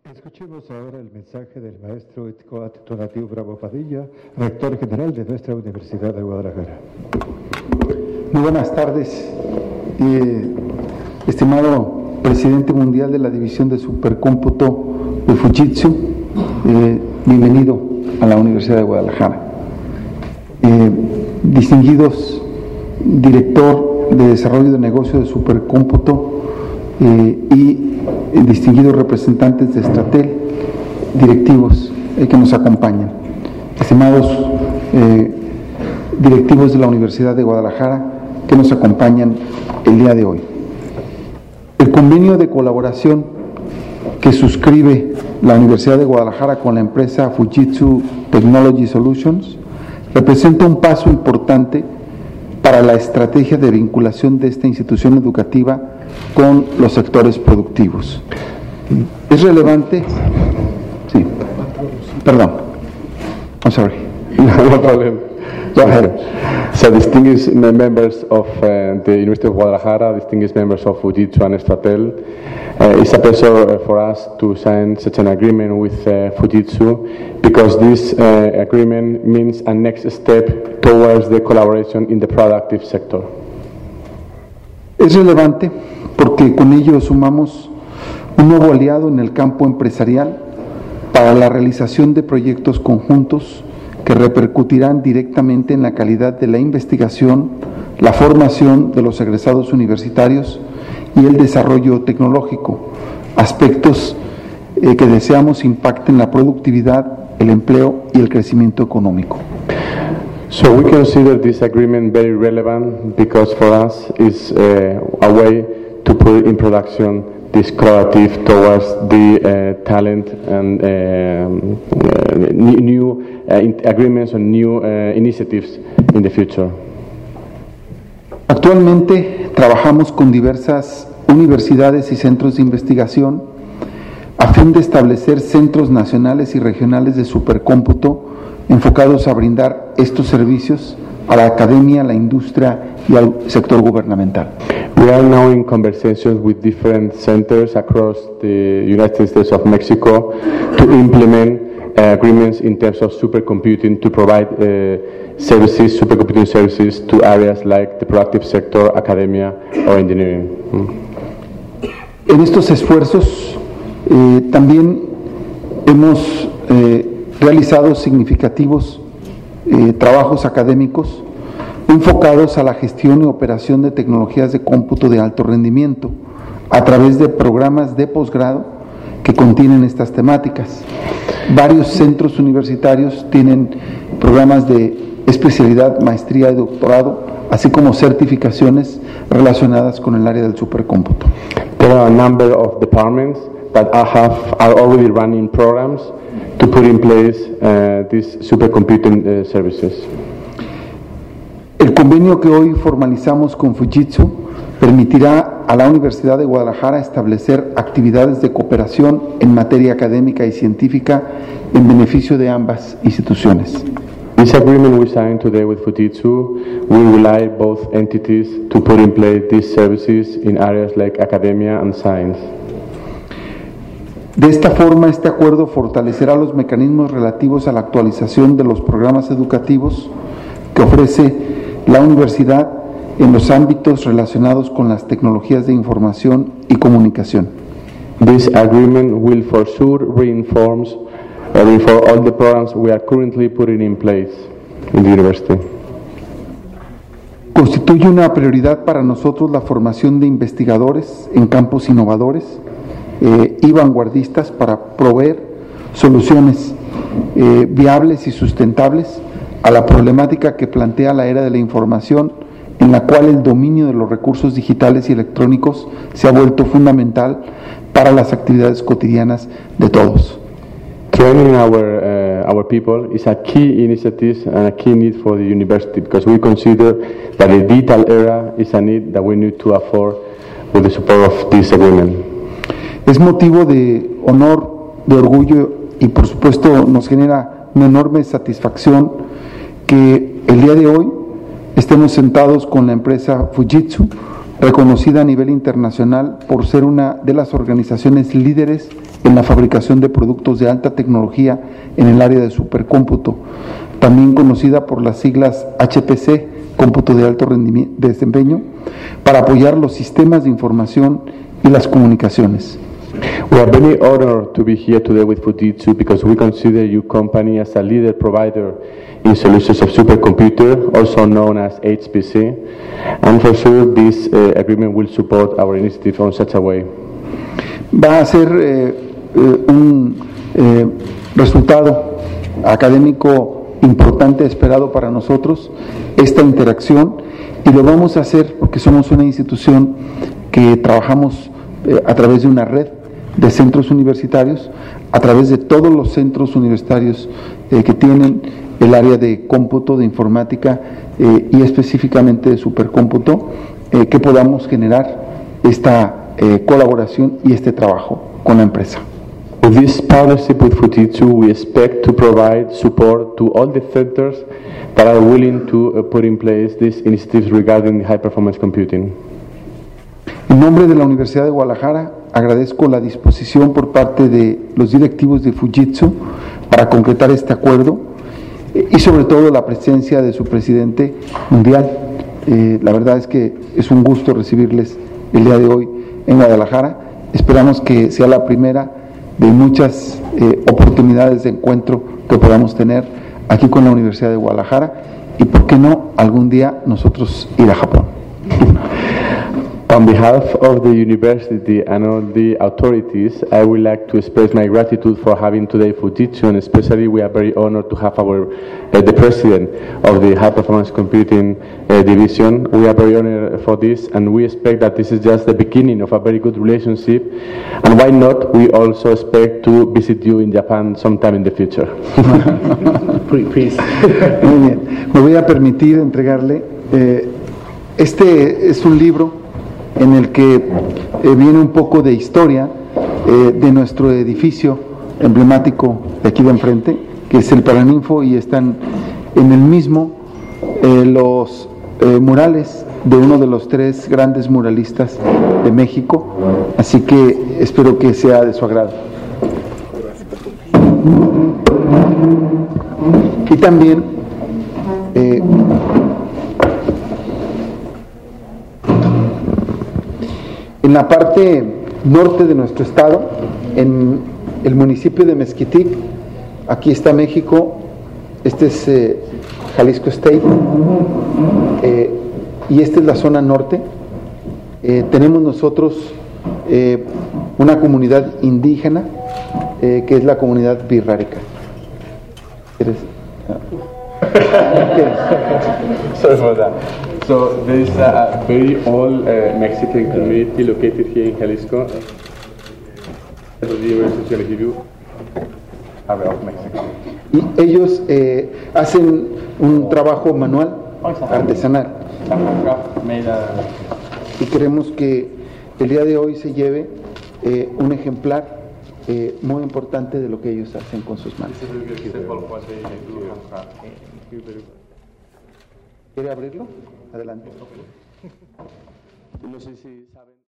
Escuchemos ahora el mensaje del maestro Itcoat Tonatiuh Bravo Padilla, rector general de nuestra Universidad de Guadalajara. Muy buenas tardes, estimado presidente mundial de la división de supercómputo de Fujitsu, bienvenido a la Universidad de Guadalajara. Distinguidos director de desarrollo de negocio de supercómputo y distinguidos representantes de Stratel, directivos que nos acompañan, estimados directivos de la Universidad de Guadalajara que nos acompañan el día de hoy. El convenio de colaboración que suscribe la Universidad de Guadalajara con la empresa Fujitsu Technology Solutions representa un paso importante para la estrategia de vinculación de esta institución educativa con los sectores productivos. Es relevante. Sí. Perdón. I'm sorry. No problem. Go ahead. So, distinguished members of the University of Guadalajara, distinguished members of Fujitsu and Stratel, it's a pleasure for us to sign such an agreement with Fujitsu, because this agreement means a next step towards the collaboration in the productive sector. Es relevante porque con ello sumamos un nuevo aliado en el campo empresarial para la realización de proyectos conjuntos que repercutirán directamente en la calidad de la investigación, la formación de los egresados universitarios y el desarrollo tecnológico, aspectos que deseamos impacten la productividad, el empleo y el crecimiento económico. So we consider this agreement very relevant because for us it's a way to put in production this collaborative towards the talent and new agreements and new initiatives in the future. Actualmente trabajamos con diversas universidades y centros de investigación a fin de establecer centros nacionales y regionales de supercómputo enfocados a brindar estos servicios a la academia, a la industria y al sector gubernamental. We are now in conversations with different centers across the United States of Mexico to implement agreements in terms of supercomputing to provide services, supercomputing services to areas like the productive sector, academia or engineering. En estos esfuerzos también hemos realizado significativos trabajos académicos enfocados a la gestión y operación de tecnologías de cómputo de alto rendimiento a través de programas de posgrado que contienen estas temáticas. Varios centros universitarios tienen programas de especialidad, maestría y doctorado, así como certificaciones relacionadas con el área del supercómputo. There are a number of departments that are already running programs to put in place these supercomputing services. El convenio que hoy formalizamos con Fujitsu permitirá a la Universidad de Guadalajara establecer actividades de cooperación en materia académica y científica en beneficio de ambas instituciones. This agreement we signed today with Fujitsu will rely both entities to put in place these services in areas like academia and science. De esta forma, este acuerdo fortalecerá los mecanismos relativos a la actualización de los programas educativos que ofrece la universidad en los ámbitos relacionados con las tecnologías de información y comunicación. This agreement will for sure reinforce all the programs we are currently putting in place in the university. Constituye una prioridad para nosotros la formación de investigadores en campos innovadores y vanguardistas para proveer soluciones viables y sustentables a la problemática que plantea la era de la información, en la cual el dominio de los recursos digitales y electrónicos se ha vuelto fundamental para las actividades cotidianas de todos. Training our people is a key initiative and a key need for the university, because we consider that the digital era is a need that we need to afford with the support of this agreement. Es motivo de honor, de orgullo y por supuesto nos genera una enorme satisfacción que el día de hoy estemos sentados con la empresa Fujitsu, reconocida a nivel internacional por ser una de las organizaciones líderes en la fabricación de productos de alta tecnología en el área de supercómputo, también conocida por las siglas HPC, cómputo de alto desempeño, para apoyar los sistemas de información y las comunicaciones. We are very honored to be here today with Fujitsu because we consider your company as a leader provider in solutions of supercomputer, also known as HPC, and for sure this agreement will support our initiative on such a way. Va a ser un resultado académico importante esperado para nosotros esta interacción, y lo vamos a hacer porque somos una institución que trabajamos a través de una red de centros universitarios, a través de todos los centros universitarios que tienen el área de cómputo, de informática y específicamente de supercómputo, que podamos generar esta colaboración y este trabajo con la empresa. With this partnership with Fujitsu, we expect to provide support to all the centers that are willing to put in place these initiatives regarding high performance computing. En nombre de la Universidad de Guadalajara, agradezco la disposición por parte de los directivos de Fujitsu para concretar este acuerdo y sobre todo la presencia de su presidente mundial. La verdad es que es un gusto recibirles el día de hoy en Guadalajara. Esperamos que sea la primera de muchas oportunidades de encuentro que podamos tener aquí con la Universidad de Guadalajara y, por qué no, algún día nosotros ir a Japón. On behalf of the university and all the authorities, I would like to express my gratitude for having today Fujitsu, and especially we are very honored to have the president of the high performance computing division. We are very honored for this, and we expect that this is just the beginning of a very good relationship, and why not, we also expect to visit you in Japan sometime in the future. Please. Muy bien, me voy a permitir entregarle, este es un libro en el que viene un poco de historia de nuestro edificio emblemático de aquí de enfrente, que es el Paraninfo, y están en el mismo los murales de uno de los 3 grandes muralistas de México, así que espero que sea de su agrado. Y también en la parte norte de nuestro estado, en el municipio de Mezquitic, aquí está México, este es Jalisco State, y esta es la zona norte. Tenemos nosotros una comunidad indígena, que es la comunidad birrárica. Sorry for that. So there is a very old Mexican community located here in Jalisco. The university is going to give you area of Mexico. Y ellos hacen un trabajo manual, artesanal. Y queremos que el día de hoy se lleve un ejemplar muy importante de lo que ellos hacen con sus manos. ¿Quiere abrirlo? Adelante. No sé si saben.